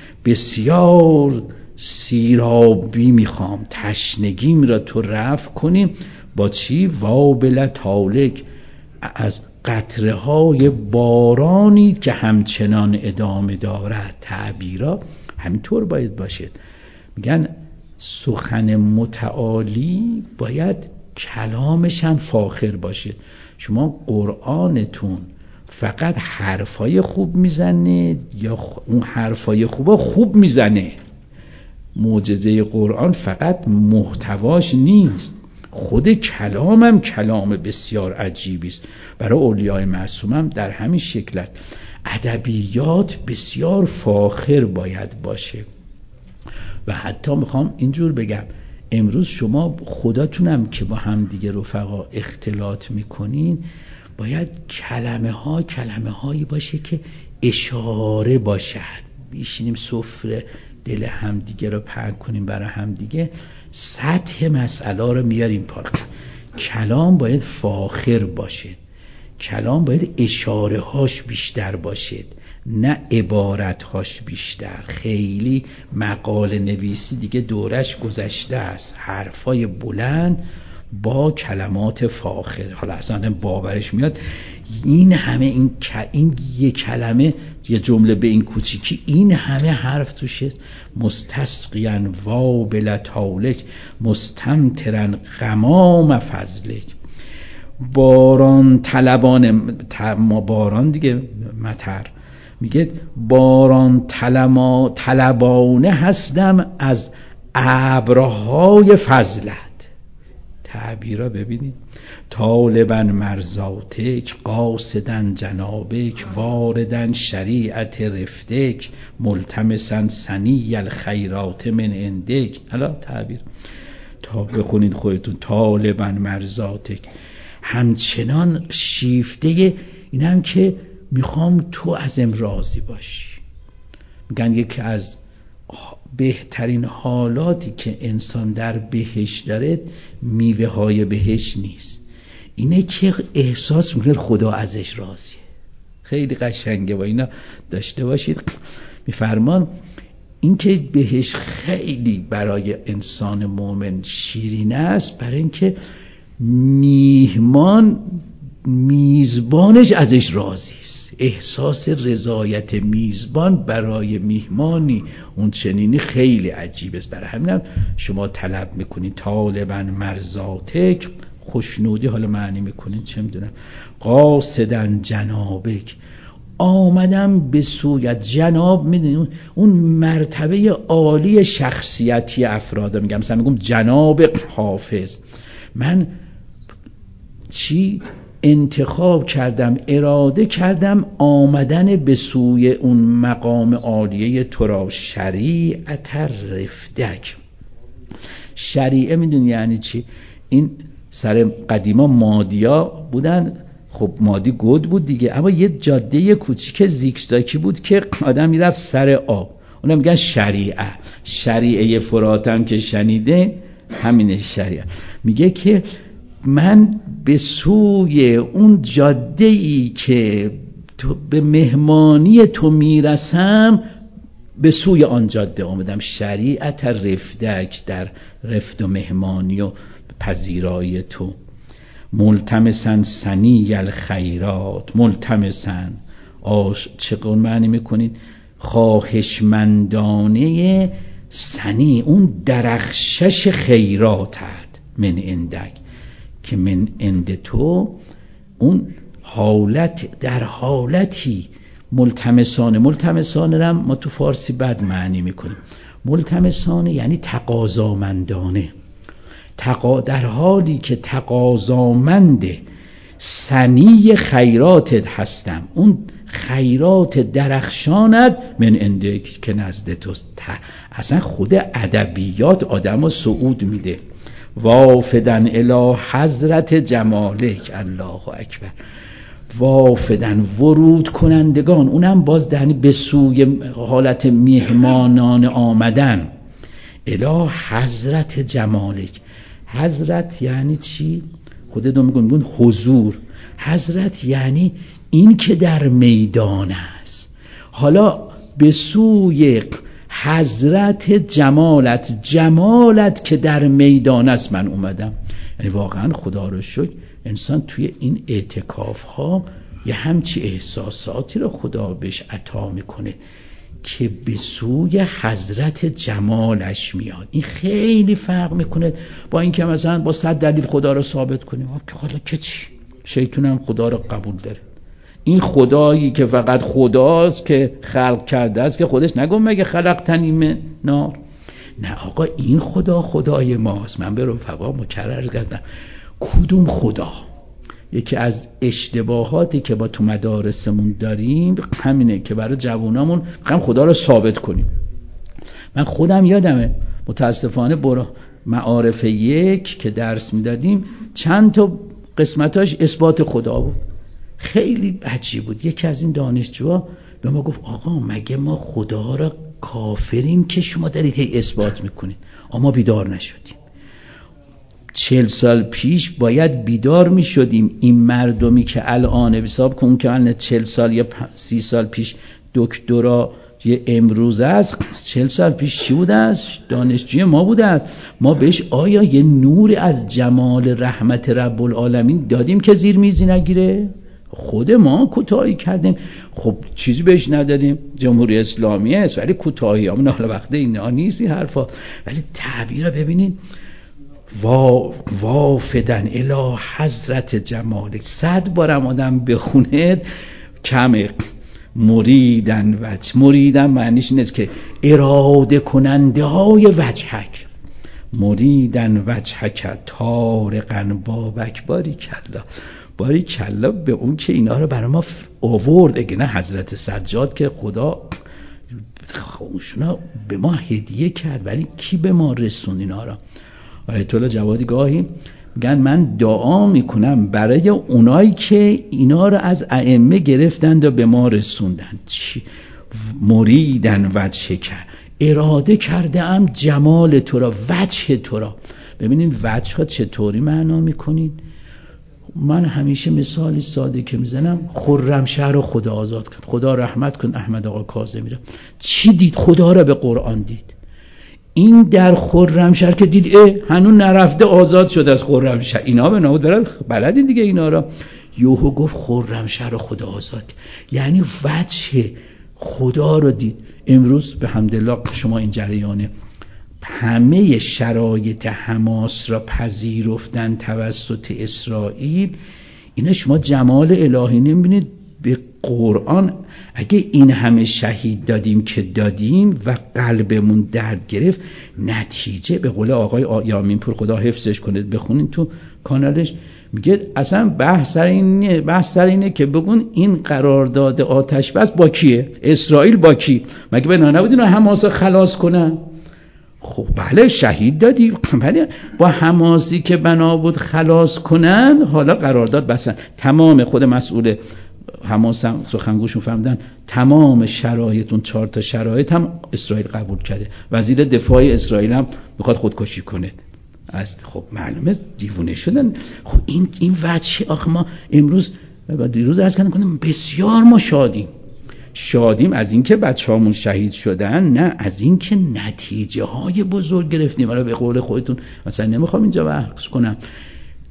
بسیار سیرابی میخوام، تشنگیم را تو رفع کنیم. با چی؟ وابل طولک، از قطره های بارانی که همچنان ادامه دارد. تعبیرا همینطور باید باشد. میگن سخن متعالی باید کلامش هم فاخر باشه. شما قرآنتون فقط حرفای خوب میزنه یا اون حرفای خوبا خوب میزنه؟ معجزه قرآن فقط محتواش نیست، خود کلامم کلام بسیار عجیبی است. برای اولیای معصومم در همین شکل است. ادبیات بسیار فاخر باید باشه. و حتی میخوام اینجور بگم، امروز شما خداتونم که با هم دیگه رفقا اختلاط میکنین، باید کلمه ها کلمه هایی باشه که اشاره باشد. بیشینیم سفره دل هم دیگه رو پهن کنیم برای هم دیگه، سطح مسئله رو میاریم پایین. کلام باید فاخر باشه، کلام باید اشاره هاش بیشتر باشد نه عبارت هاش بیشتر. خیلی مقاله نویسی دیگه دورش گذشته است، حرفای بلند با کلمات فاخر. حالا اصلا باورش میاد این همه این, این یه کلمه یه جمله به این کوچیکی این همه حرف توش است. مستسقیاً وابل طولک مستمطراً غمام فضلک، باران طلبان، ما باران دیگه مطر، میگه باران طلما طلبانه هستم از ابرهای فضلت. تعبیرا ببینید، طالباً مرضاتک قاصداً جنابک وارداً شریعت رفتک ملتمساً ثنی الخیرات من عندک. حالا تعبیر تا بخونید خودتون، طالباً مرضاتک، همچنان شیفته اینم که میخوام تو ازم راضی باشی. میگن یکی از بهترین حالاتی که انسان در بهشت داره میوه های بهشت نیست، اینه که احساس میکنه خدا ازش راضیه. خیلی قشنگه و اینا داشته باشید. میفرمان این که بهشت خیلی برای انسان مؤمن شیرین است، برای اینکه میهمان میزبانش ازش راضی است. احساس رضایت میزبان برای میهمانی اون چنینی خیلی عجیب است. برای همینم شما طلب میکنید طالباً مرضاتک، خوشنودی، حالا معنی میکنید چه میدونم، قاصداً جنابک، آمدم به سویت. جناب میدونید اون مرتبه عالی شخصیتی افراد میگم، مثلا میگم جناب حافظ، من چی انتخاب کردم، اراده کردم آمدن به سوی اون مقام عالیه تو را. شریعت رفتک، شریعه میدونی یعنی چی؟ این سر قدیما مادیا بودن، خب مادی گود بود دیگه، اما یه جاده کوچیک زیگزاگی بود که آدم میرفت سر آب، اونا میگن شریعه. شریعه فرات هم که شنیده همینه شریعه. میگه که من به سوی اون جاده‌ای که تو به مهمانی تو میرسم، به سوی آن جاده آمدم. شریعت رفتک، در رفت و مهمانی و پذیرای تو. ملتمسن سنی الخیرات، ملتمسن آش چقدر معنی میکنید؟ خواهشمندانه سنی، اون درخشش خیراتت من اندک، که من اند تو، اون حالت در حالتی ملتمسانه. ملتمسانه را ما تو فارسی بد معنی میکنیم. ملتمسانه یعنی تقاضامندانه، تقا در حالی که تقاضامند سنی خیراتت هستم، اون خیرات درخشانت من اندک که نزد توست. اصلا خود ادبیات آدمو صعود میده. وافدن الی حضرت جمالک، الله اکبر. وافدن ورود کنندگان، اونم باز دهنی به سوی حالت میهمانان آمدن. الی حضرت جمالک. حضرت یعنی چی؟ خودتون میگن حضور. حضرت یعنی این که در میدان است. حالا به سوی حضرت جمالت، جمالت که در میدان است من اومدم. یعنی واقعا خدا رو شکر انسان توی این اعتکاف ها یه همچی احساساتی رو خدا بهش عطا میکنه که به سوی حضرت جمالش میاد. این خیلی فرق میکنه با اینکه مثلا با صد دلیل خدا رو ثابت کنیم. حالا که چی؟ شیطان هم خدا رو قبول داره. این خدایی که فقط خداست که خلق کرده است، که خودش نگم مگه خلقتنی من نار؟ نه آقا، این خدا خدای ماست. من به رفقا مکرر گفتم کدوم خدا؟ یکی از اشتباهاتی که با تو مدارسمون داریم همینه که برای جوانامون هم خدا رو ثابت کنیم. من خودم یادمه متاسفانه برو معارف یک که درس میدادیم چند تا قسمتاش اثبات خدا بود. خیلی عجیب بود. یکی از این دانشجوها به ما گفت آقا مگه ما خدا را کافریم که شما دارید هی اثبات میکنید؟ اما بیدار نشدیم. چهل سال پیش باید بیدار میشدیم. این مردمی که الان حساب کن که الان چهل سال یا سی سال پیش دکترا یه امروز است، چهل سال پیش چی بوده است؟ دانشجوی ما بوده است. ما بهش آیا یه نور از جمال رحمت رب العالمین دادیم که زیر میزی نگیره؟ خود ما کوتاهی کردیم. خب چیزی بهش ندادیم. جمهوری اسلامی است ولی کوتاهی همون حالا وقت اینا نیست این حرفا. ولی تعبیر رو ببینید، وا وافدن الی حضرت جمالک. صد بارم آدم بخونه کمه. مریدن وجه، مریدن معنیش اینه که اراده کننده های وجهک، مریدن وجهک طارقا بابک. باری کلا، باری کلا به اون که اینا رو برای ما آورد. اگه نه حضرت سجاد که خدا خوشنا به ما هدیه کرد، ولی کی به ما رسون اینا رو؟ آیت الله جوادی گاهی میگن من دعا میکنم برای اونایی که اینا رو از ائمه گرفتند و به ما رسوندن. چی؟ مریدن وجه کرد، اراده کرده ام جمال تو را، وجه تو را. ببینید وجه ها چطوری معنا میکنین؟ من همیشه مثالی ساده که میزنم، خرمشهر رو خدا آزاد کرد. خدا رحمت کن احمد آقا کاظمی را. چی دید؟ خدا را به قرآن دید. این در خرمشهر که دید اه هنوز نرفته آزاد شد از خرمشهر. اینا به نامود برد بلدین دیگه اینا را. یوهو گفت خرمشهر رو خدا آزاد کرد، یعنی وجه خدا رو دید. امروز به حمدالله شما این جریان همه شرایط حماس را پذیرفتن توسط اسرائیل، اینا شما جمال الهی نمیبینید؟ به قرآن اگه این همه شهید دادیم که دادیم و قلبمون درد گرفت، نتیجه به قول آقای یامین پور خدا حفظش کنه، بخونین تو کانالش، میگه اصلا بحث سر اینه، بحث سر اینه که بگون این قرارداد آتش بس با کیه؟ اسرائیل با کی؟ مگه بنا نبود اینا حماس خلاص کنن؟ خب بله شهید دادی، ولی با حماسی که بنا بود خلاص کنن حالا قرارداد بسن. تمام خود مسئول حماس هم سخنگوشون فهمیدن تمام شرایطون، چهار تا شرایط هم اسرائیل قبول کرده. وزیر دفاع اسرائیل هم میخواد خودکشی کنه. از خب معلومه دیوونه شدن. خب این این وجه آخه ما امروز و دیروز عرض کردم بسیار ما شادیم. شادیم از اینکه بچه‌هامون شهید شدن، نه از اینکه نتیجه های بزرگ گرفتیم. حالا به قول خودتون مثلا نمیخوام اینجا بحث کنم،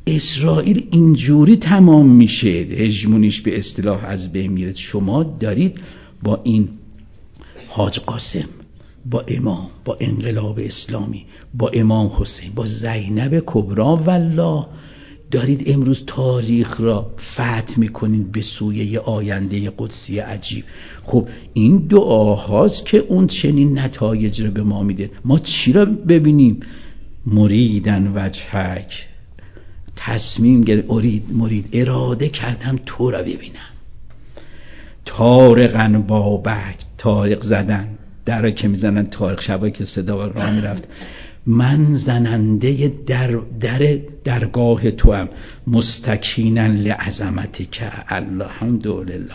اسرائیل اینجوری تمام میشه، هژمونیش به اصطلاح از بین میره. شما دارید با این حاج قاسم، با امام، با انقلاب اسلامی، با امام حسین، با زینب کبرا والله دارید امروز تاریخ را فتح میکنید به سوی یه آینده قدسی عجیب. خب این دعاهاست که اون چنین نتایج رو به ما میده. ما چی را ببینیم؟ مریدن وجهک، تصمیم گرفت، مرید مرید اراده کردم تو را ببینم. طارقن بابک، طارق زدن، در را که میزنن طارق، شبایی که صدا راه میرفت، من زننده در در درگاه تو هم، مستکینن لعظمتک الحمدلله.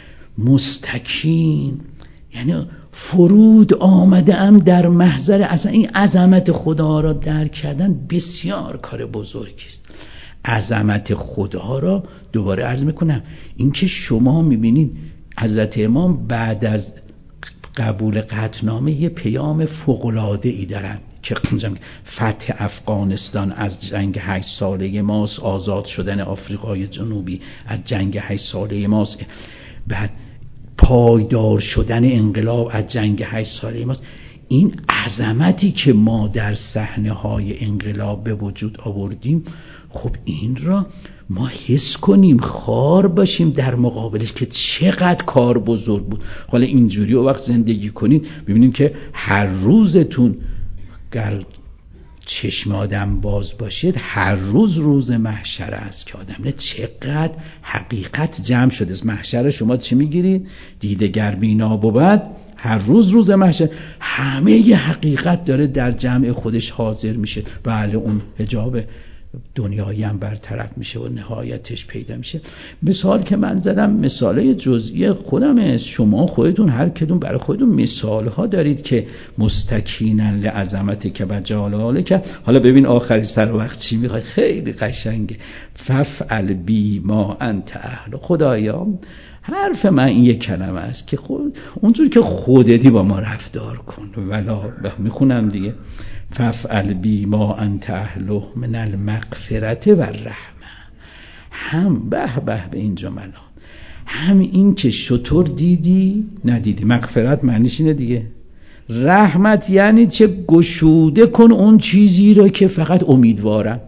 مستکین یعنی فرود آمده ام در محضر، اصلا این عظمت خدا را درک کردن بسیار کار بزرگی است. عظمت خدا را دوباره عرض میکنم، این که شما میبینید حضرت امام بعد از قبول قطعنامه یه پیام فوق‌العاده ای دارن که فتح افغانستان از جنگ هشت ساله ماست، آزاد شدن آفریقای جنوبی از جنگ هشت ساله ماست، بعد پایدار شدن انقلاب از جنگ هشت ساله ماست. این عظمتی که ما در صحنه های انقلاب به وجود آوردیم، خب این را ما حس کنیم، خار باشیم در مقابلش که چقدر کار بزرگ بود. حالا اینجوری و وقت زندگی کنید ببینید که هر روزتون گر چشم آدم باز باشید، هر روز روز محشر است که آدم نه چقدر حقیقت جمع شده. از محشر شما چی میگیرید؟ دیدگر بینا بود، هر روز روز محشر همه ی حقیقت داره در جمع خودش حاضر میشه. بله اون حجاب دنیایی هم برطرف میشه و نهایتش پیدا میشه. مثال که من زدم مثاله جزئی خودم است، شما خودتون هر کدوم برای خودتون مثال ها دارید که مستکینن لعظمت که بجلاله که. حالا ببین آخری سر وقت چی میخوای، خیلی قشنگه. ففعل بی ما انت اهل. خدایا حرف من این یک کلمه است که خود اونجور که خودتی با ما رفتار کن. ولا میخونم دیگه، ففعل بی ما انت اهله من المغفرت و الرحمه. هم به به به این جملات، هم این که شطور دیدی ندیدی، مغفرت معنیش اینه دیگه. رحمت یعنی چه؟ گشوده کن اون چیزی را که فقط امیدوارم.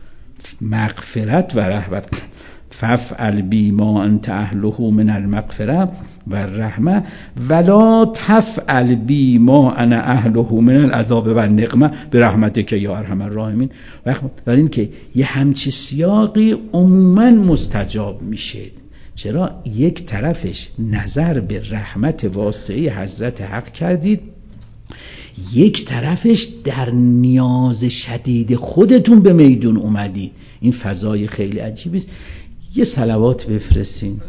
مغفرت و رحمت. ففعل بی ما انت اهله من المغفرت و الرحمه ولا تفعل بی ما انا اهله من العذاب و النقمه برحمتک یا ارحم الراحمین. ولی این که یه همچی سیاقی عموما مستجاب میشه. چرا؟ یک طرفش نظر به رحمت واسعه حضرت حق کردید، یک طرفش در نیاز شدید خودتون به میدون اومدید. این فضای خیلی عجیبی است. یه صلوات بفرستین.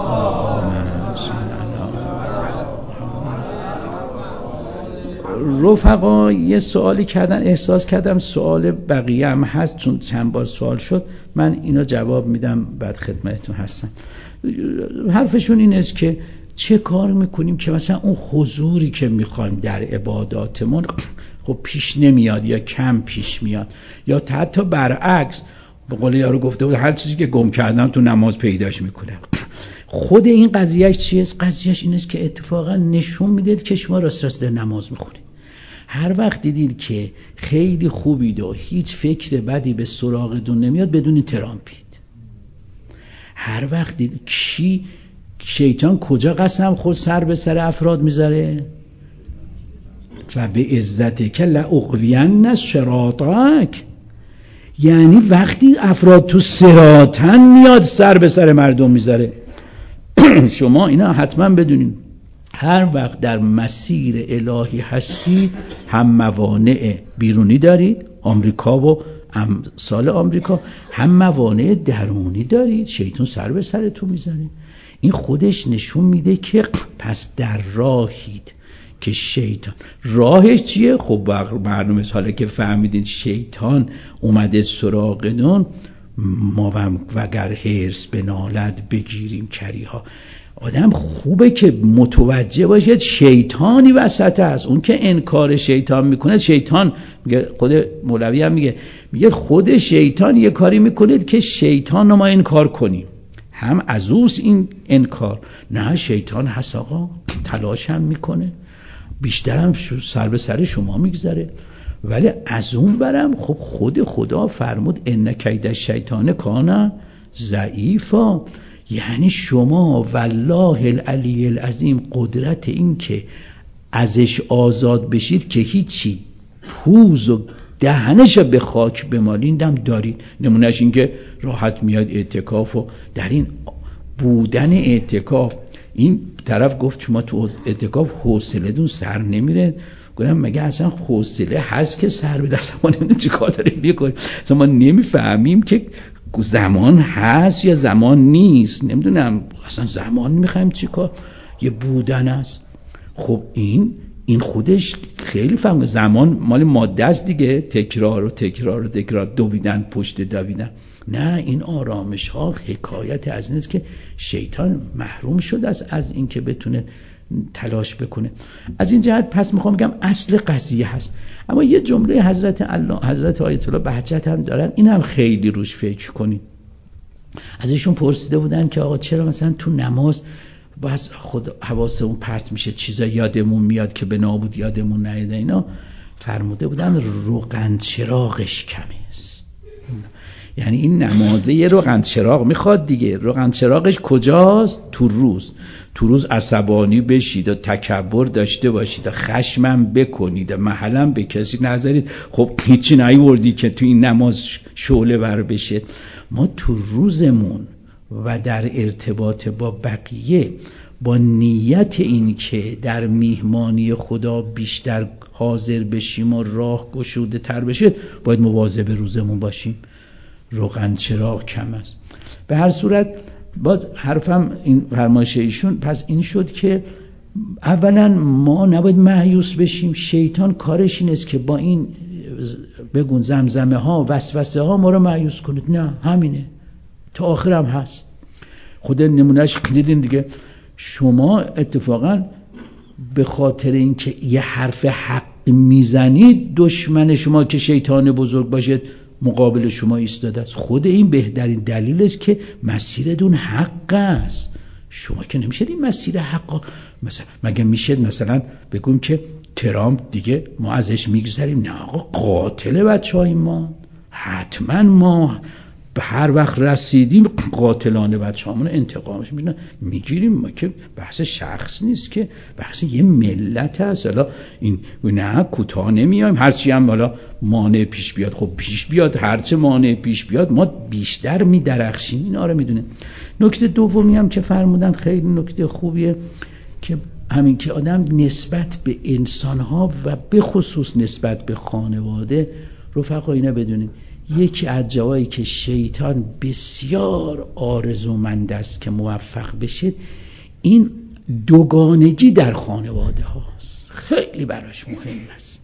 رفقا یه سوالی کردن، احساس کردم سوال بقیه هم هست، چون چند بار سوال شد من اینا جواب میدم بعد خدمتتون هستم. حرفشون این است که چه کار میکنیم که مثلا اون حضوری که میخوایم در عباداتمون خب پیش نمیاد یا کم پیش میاد، یا حتی برعکس به قول یارو گفته بود هر چیزی که گم کردم تو نماز پیداش میکنم. خود این قضیهش چیه؟ قضیهش این است که اتفاقا نشون میده که شما راست راست در نماز میخونید. هر وقت دیدید که خیلی خوبید و هیچ فکر بدی به سراغتون نمیاد، بدون ترامپید. هر وقت دیدید کی شیطان کجا قسم خود سر به سر افراد میذاره؟ و به عزتک لاغوین صراطک، یعنی وقتی افراد تو صراطن میاد سر به سر مردم میذاره. شما اینا حتما بدونید هر وقت در مسیر الهی هستید هم موانع بیرونی دارید، آمریکا و امثال آمریکا، هم موانع درونی دارید، شیطان سر به سرتون میذاره. این خودش نشون میده که پس در راهید که شیطان راهش چیه؟ خب معلومه حالا که فهمیدین شیطان اومده سراغتون، ما هم وگر هرس بنالد بگیریم کریها. آدم خوبه که متوجه باشد شیطانی وسط هست. اون که انکار شیطان میکنه، شیطان میگه، خود مولوی هم میگه میگه خود شیطان یه کاری میکنه که شیطان رو ما انکار کنیم. هم از اوست این انکار. نه، شیطان هست آقا، تلاش هم میکنه، بیشترم سر به سر شما میگذره. ولی از اون برم خب خود خدا فرمود ان کید الشیطان کان ضعیفا. یعنی شما والله العلی العظیم قدرت این که ازش آزاد بشید که هیچی، پوز و دهنش به خاک بمالین دم دارید. نمونهش این که راحت میاد اعتکاف و در این بودن اعتکاف، این طرف گفت شما تو اعتکاف حوصله دون سر نمیره. گفتم مگه اصلا حوصله هست که سر به دست ما نمیدونم چی کار داریم میکنیم، اصلا ما نمیفهمیم که زمان هست یا زمان نیست. نمیدونم اصلا زمان میخوایم چی کار، یه بودن است. خب این این خودش خیلی فهم. زمان مال ماده است دیگه، تکرار و تکرار و تکرار، دویدن پشت دویدن. نه، این آرامش ها حکایت از این است که شیطان محروم شده است از این که بتونه تلاش بکنه. از این جهت پس میخوام بگم اصل قضیه هست. اما یه جمله حضرت الله حضرت آیت الله بهجت هم دارن، این هم خیلی روش فکر کنید. ازشون پرسیده بودن که آقا چرا مثلا تو نماز باز خود حواسمون پرت میشه، چیزا یادمون میاد که به نابود یادمون نیاد. اینا فرموده بودن روغن چراغش کمی است. یعنی این نمازه یه روغن چراغ میخواد دیگه. روغن چراغش کجاست؟ تو روز. تو روز عصبانی بشید و تکبر داشته باشید و خشمم بکنید و محلم به کسی نذارید، خب هیچی نیوردی که تو این نماز شعله ور بشه. ما تو روزمون و در ارتباط با بقیه با نیت این که در میهمانی خدا بیشتر حاضر بشیم و راه گشوده تر بشه، باید مواظب روزمون باشیم. روغن چراغ کم است. به هر صورت باز حرفم این فرمایش ایشون پس این شد که اولا ما نباید مایوس بشیم. شیطان کارش این است که با این بگون زمزمه ها وسوسه ها ما رو مایوس کنید. نه، همینه تا آخرم هست. خود نمونهش دیدین دیگه. شما اتفاقا به خاطر اینکه یه حرف حق میزنید، دشمن شما که شیطان بزرگ باشد مقابل شما ایستاده است. خود این بهترین دلیل است که مسیرتون حق است. شما که نمیشه این مسیر حق مثلا مگه میشه مثلا بگیم که ترامپ دیگه ما ازش میگذریم؟ نه آقا، قاتل بچهای ما. حتما ما به هر وقت رسیدیم قاتلانه بچه‌هامون انتقامش میگیریم میگیریم. ما که بحث شخص نیست، که بحث یه ملت هست. حالا این نه کوتاه نمیایم، هرچی هم حالا مانع پیش بیاد خب پیش بیاد، هرچه مانع پیش بیاد ما بیشتر میدرخشیم. اینا رو میدونه. نکته دومی هم که فرمودن خیلی نکته خوبیه، که همین که آدم نسبت به انسان‌ها و به خصوص نسبت به خانواده رفقا اینا بدونید. یکی از جوایی که شیطان بسیار آرزومند است که موفق بشه، این دوگانگی در خانواده هاست. خیلی براش مهم است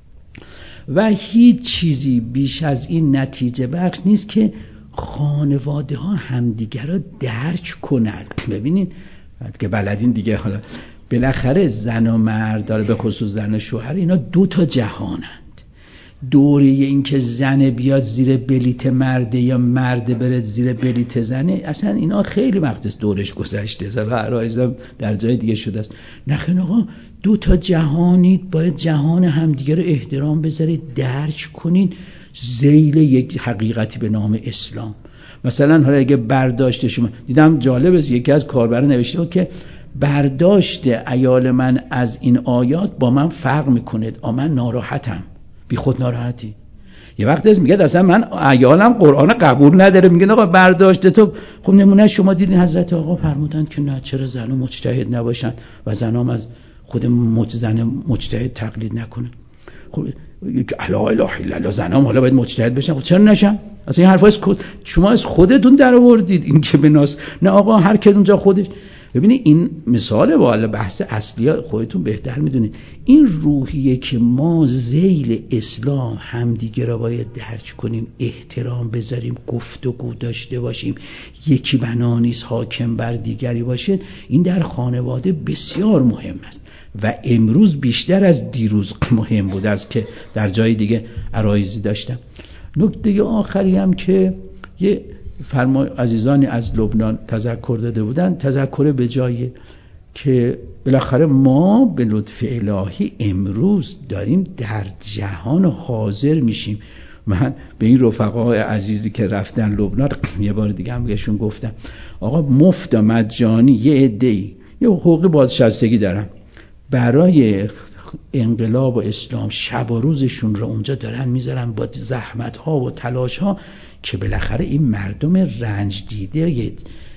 و هیچ چیزی بیش از این نتیجه بخش نیست که خانواده ها همدیگر را درک کنند. ببینید که بلدین دیگه، حالا بالاخره زن و مرد داره، به خصوص زن و شوهر، اینا دو تا جهانند. دوره این که زن بیاد زیر بلیت مرده یا مرده برد زیر بلیت زنه، اصلا اینا خیلی وقت دورش گذشته. زبا عرایزم در جای دیگه شده است. نخیر آقا، دو تا جهانید، باید جهان همدیگه رو احترام بذارید، درک کنید ذیل یک حقیقتی به نام اسلام. مثلا حالا اگه برداشت شما دیدم جالب است، یکی از کاربران نوشته بود که برداشت عیال من از این آیات با من فرق میکنه، من ناراحتم. بی خود ناراحتی. یه وقت از میگه اصلا من عیالم قرآن قبول نداره، میگه آقا برداشت تو. خب نمونه شما دیدین حضرت آقا فرمودن که نه، چرا زنان مجتهد نباشن و زنام از خود زن مجتهد تقلید نکنن؟ خب لا اله الا الله، زنام حالا باید مجتهد بشن. خب چرا نشن؟ اصلا این حرفا شما از خودتون در آوردید. این که بناس نه آقا، هر کی اونجا خودش. ببینید این مثال بالا بحث اصلی خودتون بهتر میدونید. این روحیه که ما ذیل اسلام همدیگه را باید درک کنیم، احترام بذاریم، گفتگو داشته باشیم، یکی بنا نیست حاکم بر دیگری باشه، این در خانواده بسیار مهم است و امروز بیشتر از دیروز مهم بود از که در جای دیگه عرایزی داشتم. نکته آخری هم که یه فرما عزیزانی از لبنان تذکر داده بودن، تذکر به جای که بالاخره ما به لطف الهی امروز داریم در جهان حاضر میشیم. من به این رفقای عزیزی که رفتن لبنان یه بار دیگه هم بهشون گفتم آقا مفت مجانی یه عده‌ای یه حقوق بازنشستگی دارن، برای انقلاب و اسلام شب و روزشون رو اونجا دارن میذارن با زحمت ها و تلاش ها که بالاخره این مردم رنج دیده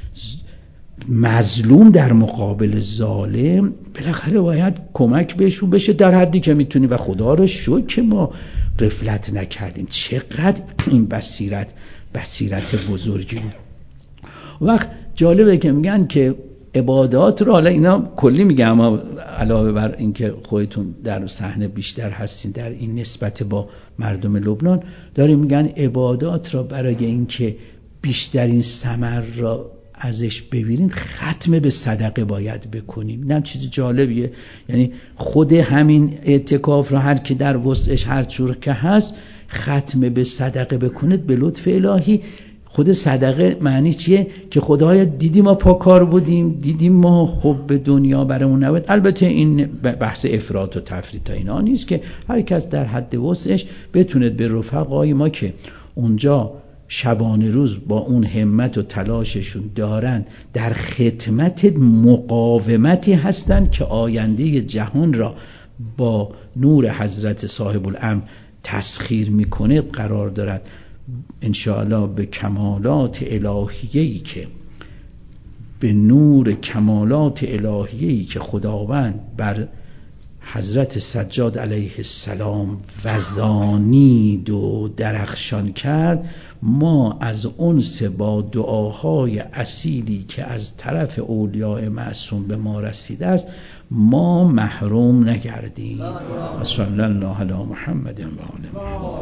مظلوم در مقابل ظالم بالاخره باید کمک بهشون بشه در حدی که میتونی و خدا رو شکر که ما غفلت نکردیم. چقدر این بصیرت بصیرت بزرگی بود. وقت جالبه که میگن که عبادات رو، حالا اینا کلی میگم اما علاوه بر اینکه خودتون در صحنه بیشتر هستین در این نسبت با مردم لبنان، داریم میگن عبادات را برای اینکه بیشترین ثمر را ازش ببینید ختم به صدقه باید بکنیم. اینم چیز جالبیه، یعنی خود همین اعتکاف را هر کی در وسعش هر چور که هست ختم به صدقه بکنید به لطف الهی. خود صدقه معنی چیه؟ که خدایا دیدیم ما پاکار بودیم، دیدیم ما حب دنیا برامون نبود. البته این بحث افراط و تفریط اینا نیست، که هر کس در حد وسعش بتونه به رفقای ما که اونجا شبانه روز با اون همت و تلاششون دارن در خدمت مقاومتی هستن که آینده جهان را با نور حضرت صاحب الامر تسخیر میکنه قرار دارد، انشاءالله به کمالات الهیه‌ای که به نور کمالات الهیه‌ای که خداوند بر حضرت سجاد علیه السلام وزانید و درخشان کرد، ما از انس با دعاهای اصیلی که از طرف اولیاء معصوم به ما رسیده است ما محروم نگردیم. صلی الله علی محمد و آله.